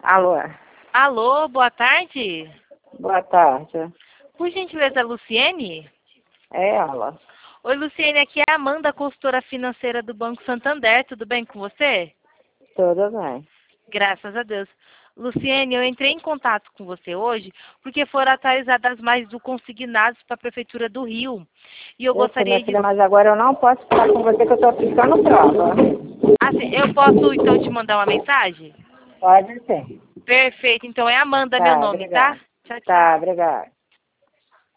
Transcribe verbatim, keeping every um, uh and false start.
Alô? Alô, boa tarde. Boa tarde. Por gentileza, Luciene? É ela. Oi, Luciene, aqui é a Amanda, consultora financeira do Banco Santander. Tudo bem com você? Tudo bem. Graças a Deus. Luciene, eu entrei em contato com você hoje porque foram atualizadas mais do consignados para a Prefeitura do Rio. E eu, Eu sei, gostaria minha de... filha, mas agora eu não posso falar com você que eu estou ficando prova. Assim, eu posso, então, te mandar uma mensagem? Pode ser. Perfeito. Então, é Amanda meu Tá, nome, tá? obrigada. Tchau, Tá, tchau. obrigada.